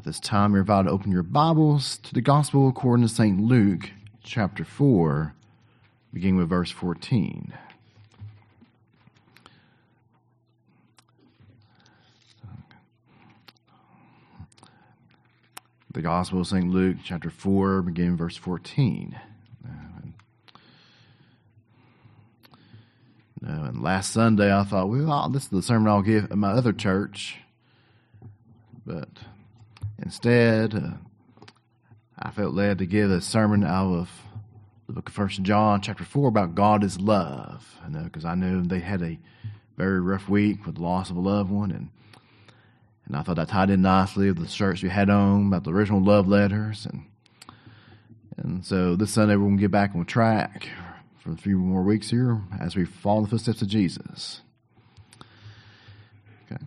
This time you're about to open your Bibles to the Gospel according to St. Luke, chapter 4, beginning with verse 14. The Gospel of St. Luke, chapter 4, beginning with verse 14. And last Sunday I thought, well, this is the sermon I'll give at my other church. But instead, I felt led to give a sermon out of the book of 1 John, chapter 4, about God is love. Because I knew they had a very rough week with the loss of a loved one. And I thought that tied in nicely with the church we had on about the original love letters. And so this Sunday we're going to get back on track for a few more weeks here as we follow in the footsteps of Jesus. Okay.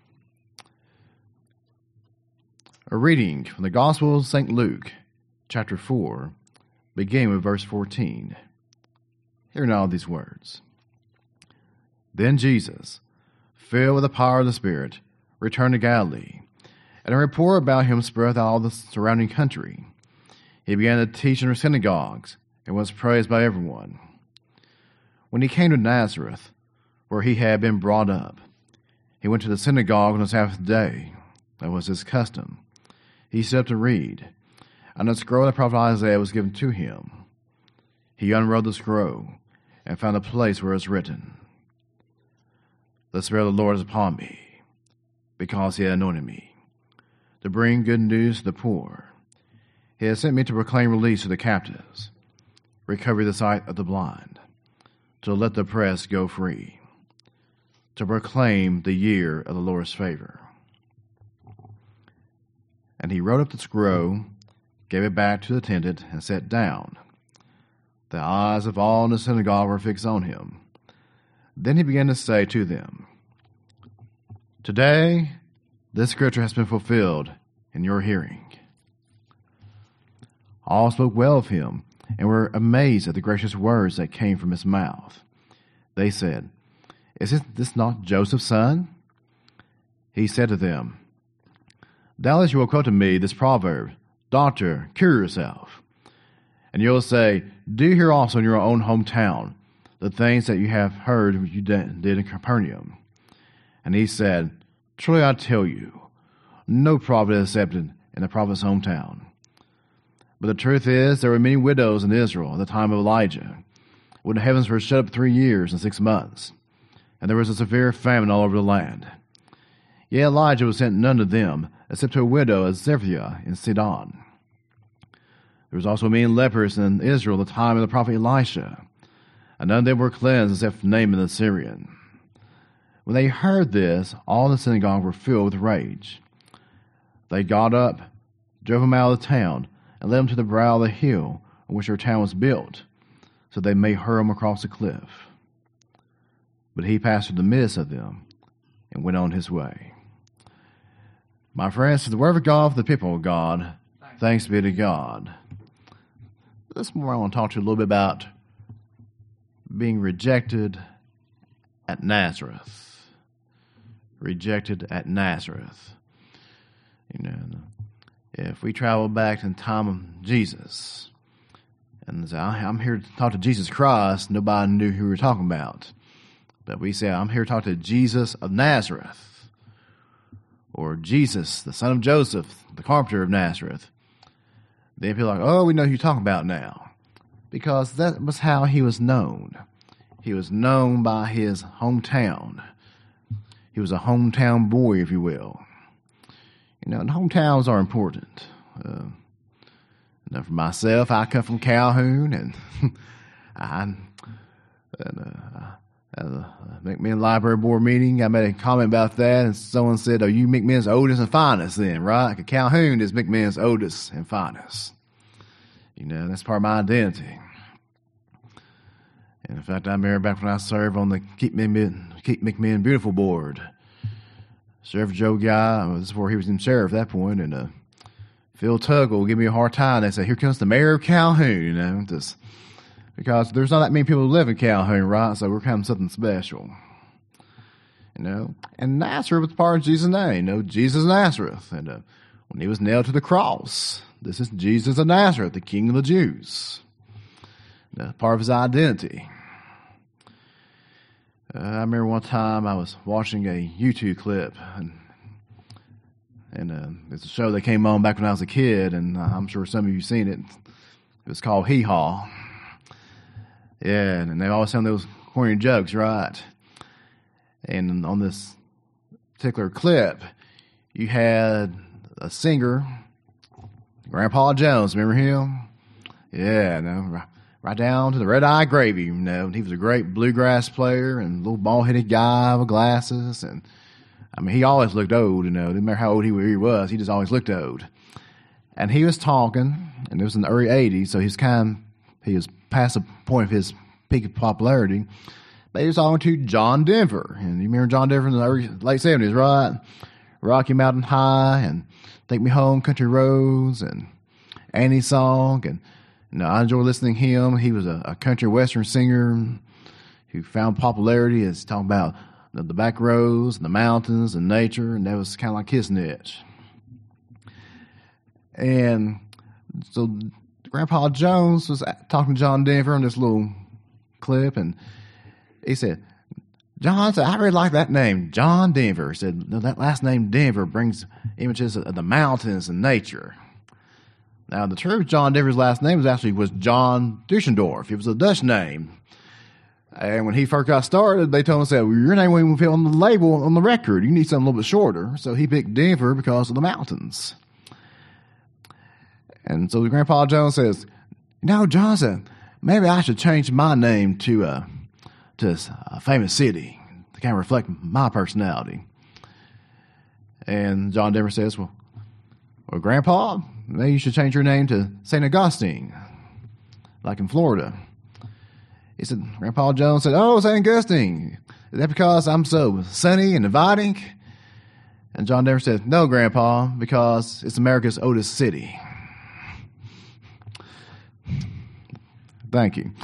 A reading from the Gospel of St. Luke, chapter 4, beginning with verse 14. Hear now these words. Then Jesus, filled with the power of the Spirit, returned to Galilee, and a report about him spread out all the surrounding country. He began to teach in their synagogues, and was praised by everyone. When he came to Nazareth, where he had been brought up, he went to the synagogue on the Sabbath day. That was his custom. He set up to read, and a scroll of the prophet Isaiah was given to him. He unrolled the scroll, and found a place where it was written, The Spirit of the Lord is upon me, because he had anointed me, to bring good news to the poor. He has sent me to proclaim release to the captives, recovery the sight of the blind, to let the oppressed go free, to proclaim the year of the Lord's favor. And he wrote up the scroll, gave it back to the attendant, and sat down. The eyes of all in the synagogue were fixed on him. Then he began to say to them, Today this scripture has been fulfilled in your hearing. All spoke well of him, and were amazed at the gracious words that came from his mouth. They said, Is this not Joseph's son? He said to them, Doubtless you will quote to me this proverb, Doctor, cure yourself. And you will say, Do here also in your own hometown the things that you have heard you did in Capernaum. And he said, Truly I tell you, no prophet is accepted in the prophet's hometown. But the truth is, there were many widows in Israel at the time of Elijah, when the heavens were shut up 3 years and 6 months, and there was a severe famine all over the land. Yet Elijah was sent none to them, except to a widow of Zarephath in Sidon. There was also many lepers in Israel at the time of the prophet Elisha, and none of them were cleansed except Naaman the Syrian. When they heard this, all in the synagogue were filled with rage. They got up, drove him out of the town, and led him to the brow of the hill on which their town was built, so they may hurl him across the cliff. But he passed through the midst of them and went on his way. My friends, to the word of God for the people of God, thanks be to God. This morning I want to talk to you a little bit about being rejected at Nazareth. Rejected at Nazareth. You know, if we travel back to the time of Jesus, and say, I'm here to talk to Jesus Christ, nobody knew who we were talking about. But we say, I'm here to talk to Jesus of Nazareth, or Jesus, the son of Joseph, the carpenter of Nazareth. Then people are like, oh, we know who you're talking about now. Because that was how he was known. He was known by his hometown. He was a hometown boy, if you will. You know, and hometowns are important. For myself, I come from Calhoun, and at the McMinn Library Board meeting, I made a comment about that, and someone said, "Oh, you McMinn's oldest and finest, then, right? Like Calhoun is McMinn's oldest and finest." You know, that's part of my identity. And in fact, I remember back when I served on the Keep McMinn Beautiful Board. Sheriff Joe Guy, this is before he was in sheriff at that point, and Phil Tuggle will give me a hard time. They say, here comes the mayor of Calhoun, you know, just because there's not that many people who live in Calhoun, right? So we're kind of something special, you know. And Nazareth was part of Jesus' name, you know, Jesus Nazareth. And when he was nailed to the cross. This is Jesus of Nazareth, the King of the Jews. That's part of his identity. I remember one time I was watching a YouTube clip, and it's a show that came on back when I was a kid, and I'm sure some of you have seen it. It was called Hee Haw. Yeah, and they always sound those corny jokes, right? And on this particular clip, you had a singer, Grandpa Jones. Remember him? Yeah, no, right down to the red eye gravy. You know, he was a great bluegrass player and a little bald-headed guy with glasses. And I mean, he always looked old. You know, didn't matter how old he was, he just always looked old. And he was talking, and it was in the early '80s, so he was past the point of his peak of popularity. But he was talking to John Denver, and you remember John Denver in the late '70s, right? Rocky Mountain High and Take Me Home, Country Roads, and Annie's Song. And you know, I enjoy listening to him. He was a country western singer who found popularity as talking about the back roads, and the mountains, and nature, and that was kind of like his niche. And so Grandpa Jones was talking to John Denver on this little clip, and he said, John said, I really like that name, John Denver. He said, no, that last name Denver brings images of the mountains and nature. Now, the truth, John Denver's last name was John Duschendorf. It was a Dutch name. And when he first got started, they told him, said, well, your name won't even fit on the label on the record. You need something a little bit shorter. So he picked Denver because of the mountains. And so Grandpa Jones says, no, John said, maybe I should change my name to a famous city to kind of reflect my personality. And John Denver says, well, Grandpa, maybe you should change your name to St. Augustine, like in Florida. He said, Grandpa Jones said, oh, St. Augustine, is that because I'm so sunny and inviting? And John Denver said, no, Grandpa, because it's America's oldest city. Thank you.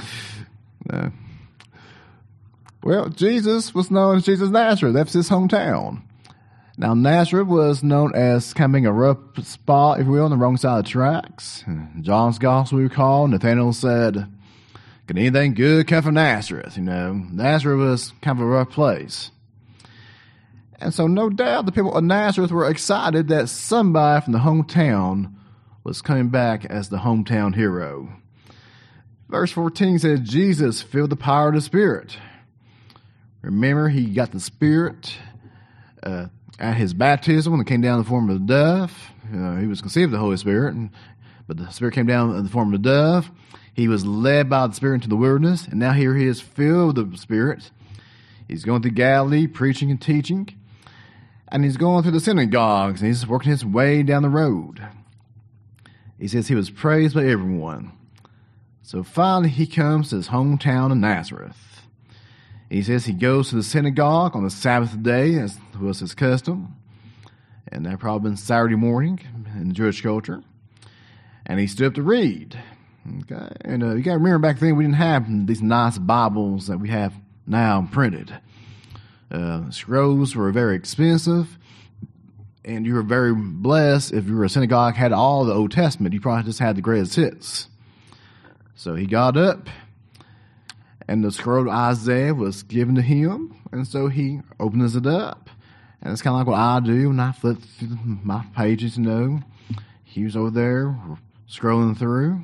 Well, Jesus was known as Jesus of Nazareth. That's his hometown. Now, Nazareth was known as kind of being a rough spot, if you will, on the wrong side of the tracks. In John's Gospel, we recall, Nathanael said, can anything good come from Nazareth? You know, Nazareth was kind of a rough place. And so, no doubt, the people of Nazareth were excited that somebody from the hometown was coming back as the hometown hero. Verse 14 says, Jesus filled the power of the Spirit. Remember, he got the Spirit at his baptism when it came down in the form of a dove. He was conceived of the Holy Spirit, but the Spirit came down in the form of a dove. He was led by the Spirit into the wilderness, and now here he is filled with the Spirit. He's going through Galilee, preaching and teaching, and he's going through the synagogues, and he's working his way down the road. He says he was praised by everyone. So finally he comes to his hometown of Nazareth. He says he goes to the synagogue on the Sabbath day, as was his custom. And that probably been Saturday morning in the Jewish culture. And he stood up to read. Okay, and you got to remember back then we didn't have these nice Bibles that we have now printed. Scrolls were very expensive. And you were very blessed if you were a synagogue, had all the Old Testament. You probably just had the greatest hits. So he got up, and the scroll of Isaiah was given to him, and so he opens it up. And it's kind of like what I do when I flip through my pages, you know. He was over there scrolling through.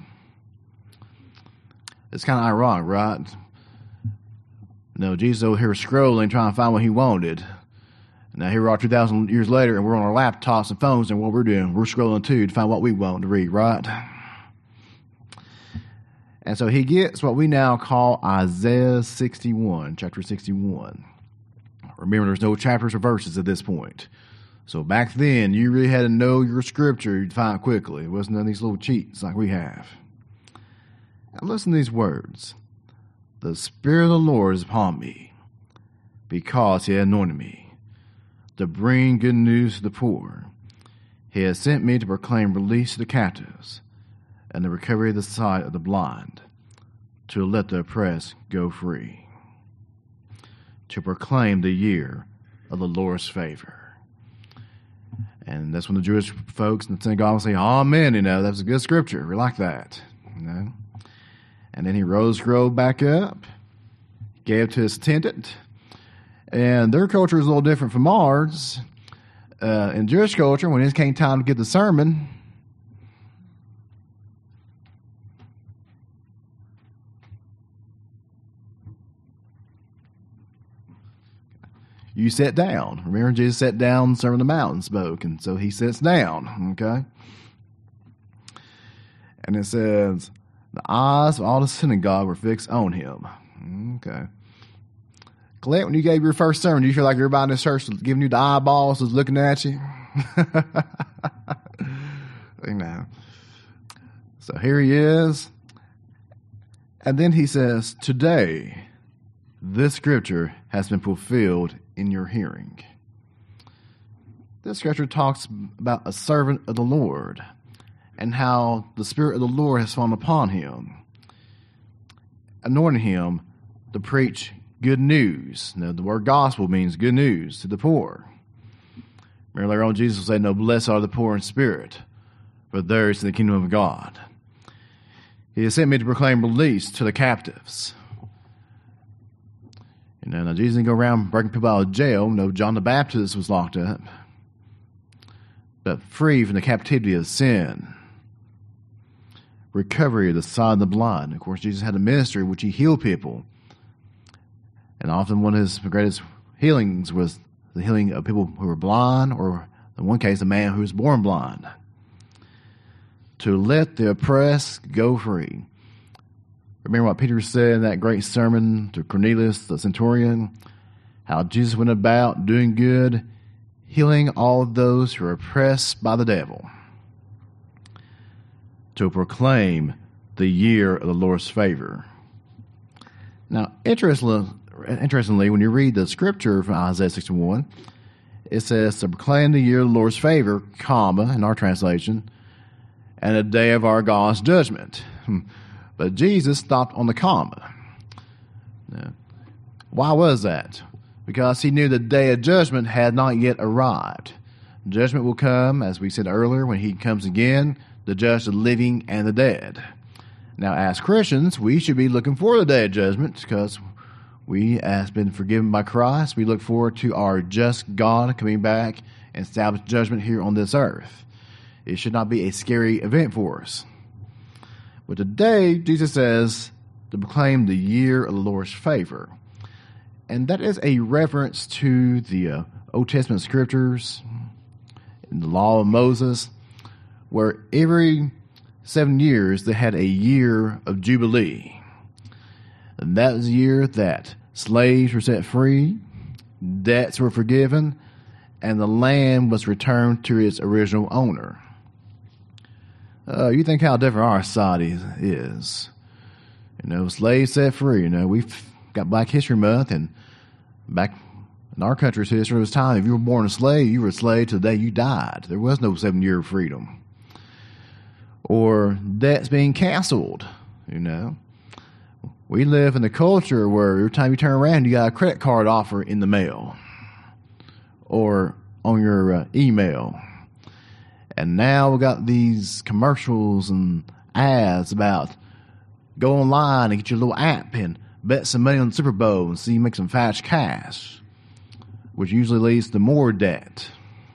It's kind of ironic, right? No, Jesus over here scrolling, trying to find what he wanted. Now here we are 2,000 years later, and we're on our laptops and phones, and what we're doing, we're scrolling too to find what we want to read, right? And so he gets what we now call Isaiah 61, chapter 61. Remember, there's no chapters or verses at this point. So back then, you really had to know your scripture to find it quickly. It wasn't none of these little cheats like we have. Now listen to these words. The Spirit of the Lord is upon me, because he has anointed me to bring good news to the poor. He has sent me to proclaim release to the captives, and the recovery of the sight of the blind, to let the oppressed go free, to proclaim the year of the Lord's favor. And that's when the Jewish folks in the synagogue would say, Amen, that was a good scripture. We like that, And then he rose back up, gave it to his attendant. And their culture is a little different from ours. In Jewish culture, when it came time to give the sermon, you sat down. Remember, Jesus sat down, Sermon on the Mount, and spoke, and so he sits down, okay? And it says, the eyes of all the synagogue were fixed on him. Okay. Clint, when you gave your first sermon, do you feel like everybody in this church was giving you the eyeballs, was looking at you? So here he is. And then he says, today, this scripture has been fulfilled in your hearing. This scripture talks about a servant of the Lord and how the Spirit of the Lord has fallen upon him, anointing him to preach good news. Now, the word gospel means good news to the poor. Remember later on, Jesus will say, no, blessed are the poor in spirit, for theirs is the kingdom of God. He has sent me to proclaim release to the captives. Now Jesus didn't go around breaking people out of jail. No, John the Baptist was locked up, but free from the captivity of sin. Recovery of the sight of the blind. Of course, Jesus had a ministry which he healed people. And often one of his greatest healings was the healing of people who were blind, or in one case, a man who was born blind. To let the oppressed go free. Remember what Peter said in that great sermon to Cornelius, the centurion, how Jesus went about doing good, healing all of those who are oppressed by the devil, to proclaim the year of the Lord's favor. Now, interestingly, when you read the scripture from Isaiah 61, it says to proclaim the year of the Lord's favor, comma, in our translation, and the day of our God's judgment. But Jesus stopped on the comma. Now, why was that? Because he knew the day of judgment had not yet arrived. Judgment will come, as we said earlier, when he comes again, to judge the living and the dead. Now, as Christians, we should be looking for the day of judgment because we, as been forgiven by Christ, we look forward to our just God coming back and establish judgment here on this earth. It should not be a scary event for us. But today, Jesus says to proclaim the year of the Lord's favor. And that is a reference to the Old Testament scriptures, in the law of Moses, where every 7 years they had a year of Jubilee. And that was the year that slaves were set free, debts were forgiven, and the land was returned to its original owner. You think how different our society is. Slaves set free. We've got Black History Month, and back in our country's history, it was time if you were born a slave, you were a slave till the day you died. There was no 7-year freedom. Or debts being canceled, We live in a culture where every time you turn around, you got a credit card offer in the mail or on your email. And now we got these commercials and ads about go online and get your little app and bet some money on the Super Bowl and see you make some fast cash, which usually leads to more debt.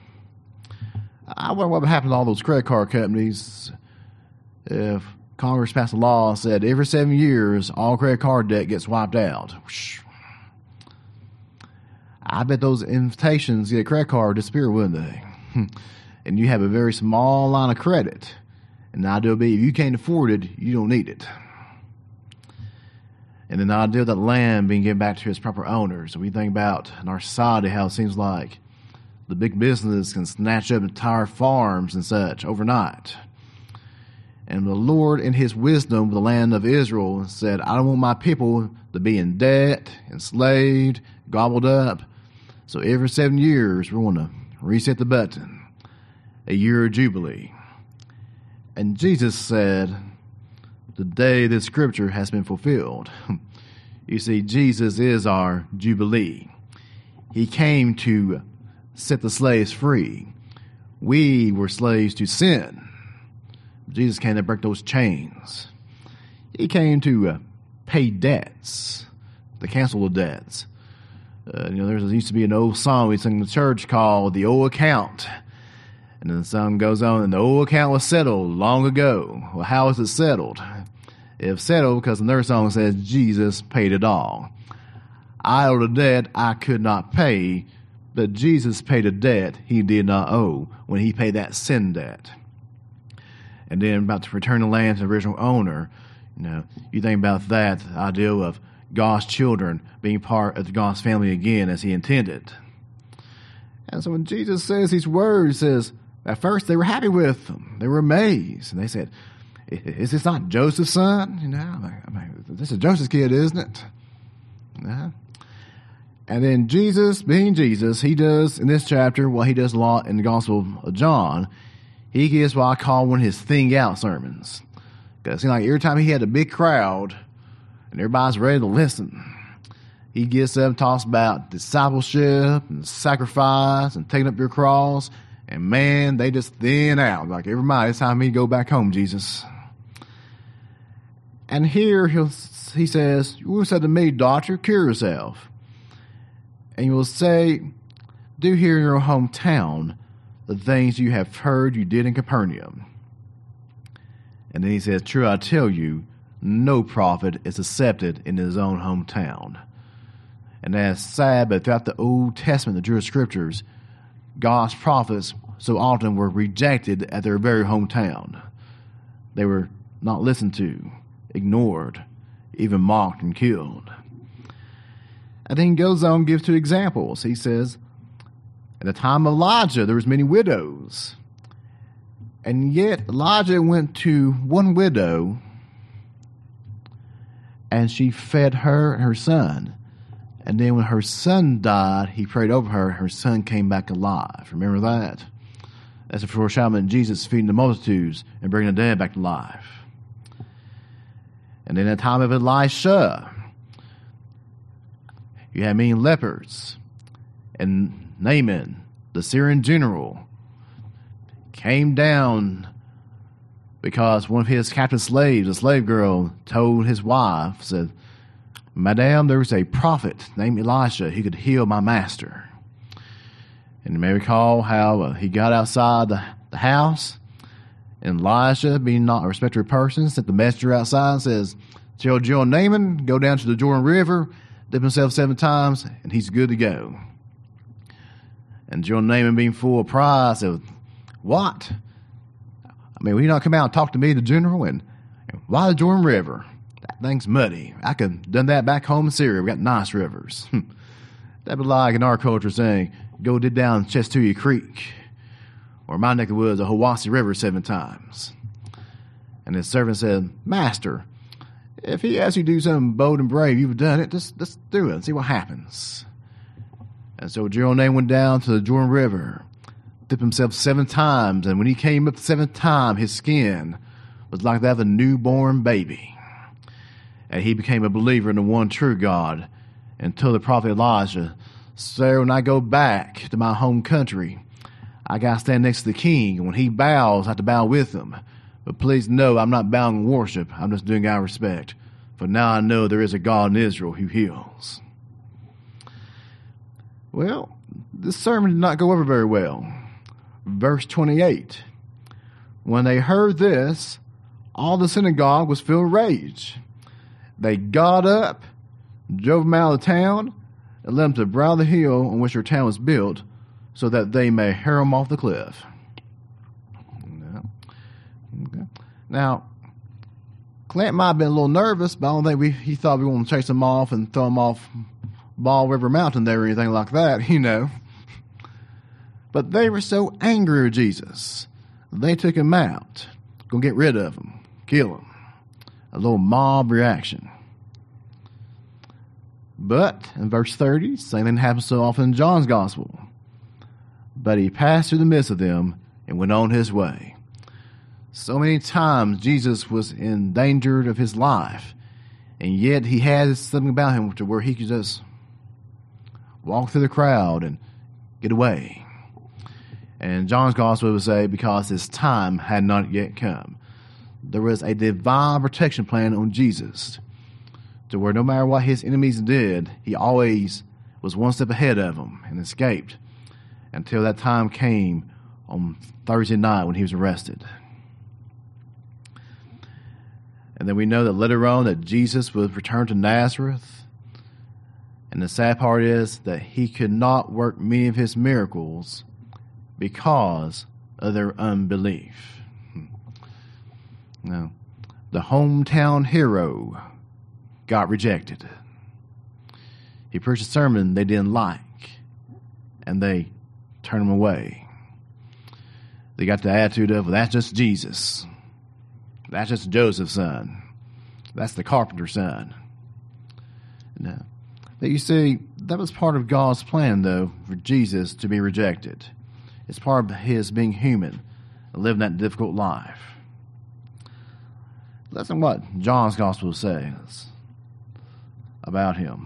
I wonder what would happen to all those credit card companies if Congress passed a law and said every 7 years all credit card debt gets wiped out. I bet those invitations to get a credit card disappear, wouldn't they? And you have a very small line of credit. And the idea would be if you can't afford it, you don't need it. And then the idea of that land being given back to its proper owners. We think about in our society how it seems like the big business can snatch up entire farms and such overnight. And the Lord, in his wisdom, the land of Israel, said, I don't want my people to be in debt, enslaved, gobbled up. So every 7 years, we want to reset the button. A year of Jubilee. And Jesus said, the day this scripture has been fulfilled. You see, Jesus is our Jubilee. He came to set the slaves free. We were slaves to sin. Jesus came to break those chains. He came to pay debts, to cancel the debts. There used to be an old song we sing in the church called The Old Account. And then the song goes on, and the old account was settled long ago. Well, how is it settled? It's settled because another song says Jesus paid it all. I owed a debt I could not pay, but Jesus paid a debt he did not owe when he paid that sin debt. And then about to return the land to the original owner, you think about that, the idea of God's children being part of God's family again as he intended. And so when Jesus says these words, he says, at first they were happy with them. They were amazed. And they said, is this not Joseph's son? This is Joseph's kid, isn't it? And then Jesus, being Jesus, he does in this chapter what he does a lot in the Gospel of John. He gives what I call one of his thing out sermons. Because it seems like every time he had a big crowd and everybody's ready to listen, he gets up and talks about discipleship and sacrifice and taking up your cross. And man, they just thin out. Like, everybody, it's time for me to go back home, Jesus. And here he says, you will say to me, daughter, cure yourself. And you will say, do here in your hometown the things you have heard you did in Capernaum. And then he says, true, I tell you, no prophet is accepted in his own hometown. And that's sad, but throughout the Old Testament, the Jewish scriptures, God's prophets so often were rejected at their very hometown. They were not listened to, ignored, even mocked and killed. And then he goes on and gives two examples. He says, at the time of Elijah, there was many widows. And yet Elijah went to one widow, and she fed her and her son. And then when her son died, he prayed over her, and her son came back alive. Remember that? That's a foreshadowing of Jesus feeding the multitudes and bringing the dead back to life. And then at the time of Elisha, you had many lepers. And Naaman, the Syrian general, came down because one of his captive slaves, a slave girl, told his wife, said, Madame, there is a prophet named Elisha. He could heal my master. And you may recall how he got outside the house, and Elisha, being not a respected person, sent the messenger outside and says, tell Joel Naaman, go down to the Jordan River, dip himself 7 times, and he's good to go. And Joel Naaman, being full of pride, said, what? I mean, will you not come out and talk to me, the general? And why the Jordan River? That thing's muddy. I could have done that back home in Syria. We got nice rivers. That'd be like in our culture saying, go dip down Chestulia Creek, or my neck of the woods, the Hiwassee River 7 times. And his servant said, Master, if he asks you to do something bold and brave, you've done it, just do it and see what happens. And so Joel Naaman went down to the Jordan River, dipped himself 7 times, and when he came up the 7th time, his skin was like that of a newborn baby. And he became a believer in the one true God and told the prophet Elijah, sir, when I go back to my home country, I got to stand next to the king, and when he bows, I have to bow with him. But please know I'm not bowing in worship. I'm just doing out of respect. For now I know there is a God in Israel who heals. Well, this sermon did not go over very well. Verse 28. When they heard this, all the synagogue was filled with rage. They got up, drove them out of the town, and led them to the brow of the hill on which their town was built, so that they may hurl them off the cliff. Okay. Now, Clint might have been a little nervous, but I don't think he thought we wanted to chase them off and throw them off Ball River Mountain there or anything like that, But they were so angry with Jesus, they took him out, gonna get rid of him, kill him. A little mob reaction. But in verse 30, same thing happens so often in John's gospel. But he passed through the midst of them and went on his way. So many times Jesus was in danger of his life, and yet he had something about him to where he could just walk through the crowd and get away. And John's gospel would say, because his time had not yet come. There was a divine protection plan on Jesus, to where no matter what his enemies did, he always was one step ahead of them and escaped until that time came on Thursday night when he was arrested. And then we know that later on that Jesus would return to Nazareth. And the sad part is that he could not work many of his miracles because of their unbelief. Now, the hometown hero got rejected. He preached a sermon they didn't like, and they turned him away. They got the attitude of, well, that's just Jesus. That's just Joseph's son. That's the carpenter's son. No. But you see, that was part of God's plan, though, for Jesus to be rejected. It's part of his being human and living that difficult life. Listen to what John's gospel says about him.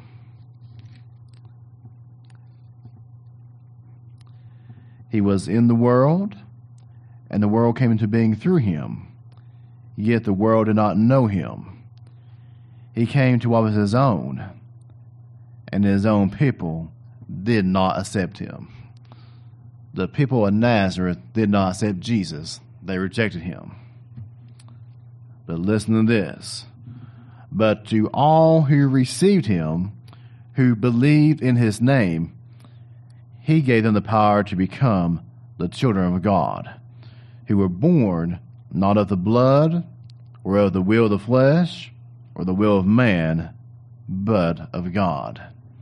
He was in the world, and the world came into being through him, yet the world did not know him. He came to what was his own, and his own people did not accept him. The people of Nazareth did not accept Jesus. They rejected him. But listen to this. But to all who received him, who believed in his name, he gave them the power to become the children of God, who were born not of the blood, or of the will of the flesh, or the will of man, but of God.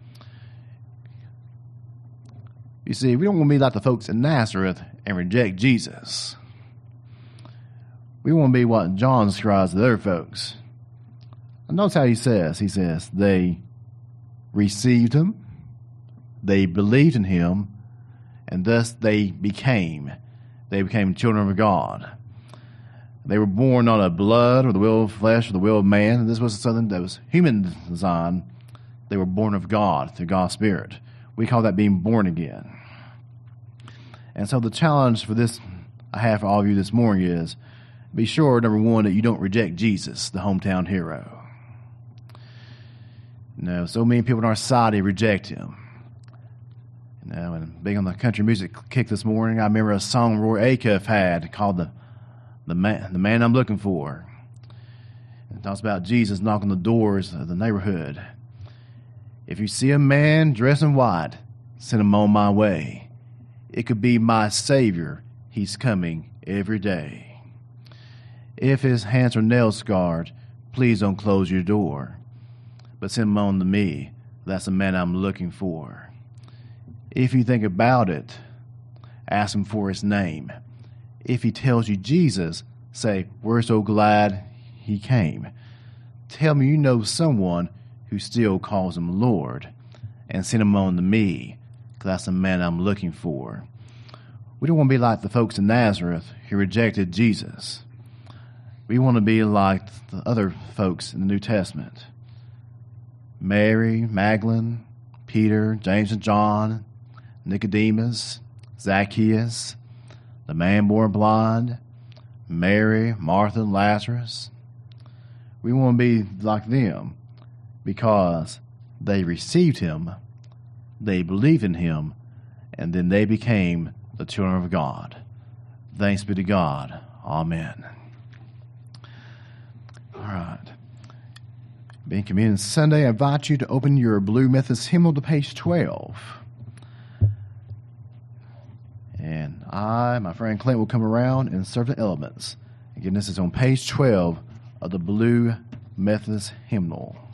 You see, we don't want to be like the folks in Nazareth and reject Jesus. We want to be what John describes to their folks. And notice how he says, they received him, they believed in him, and thus they became children of God. They were born not of blood or the will of flesh or the will of man. And this was something that was human design. They were born of God through God's Spirit. We call that being born again. And so the challenge for this I have for all of you this morning is, be sure, number one, that you don't reject Jesus, the hometown hero. No, so many people in our society reject him. You know, and being on the country music kick this morning, I remember a song Roy Acuff had called the man I'm looking for. It talks about Jesus knocking the doors of the neighborhood. If you see a man dressed in white, send him on my way. It could be my Savior. He's coming every day. If his hands are nail scarred, please don't close your door. But send him on to me. That's the man I'm looking for. If you think about it, ask him for his name. If he tells you Jesus, say, we're so glad he came. Tell me you know someone who still calls him Lord, and send him on to me, because that's the man I'm looking for. We don't want to be like the folks in Nazareth who rejected Jesus. We want to be like the other folks in the New Testament. Mary, Magdalene, Peter, James and John, Nicodemus, Zacchaeus, the man born blind, Mary, Martha, and Lazarus. We want to be like them because they received him, they believed in him, and then they became the children of God. Thanks be to God. Amen. All right. Being Communion Sunday, I invite you to open your Blue Methodist hymnal to page 12. And I, my friend Clint, will come around and serve the elements. Again, this is on page 12 of the Blue Methodist hymnal.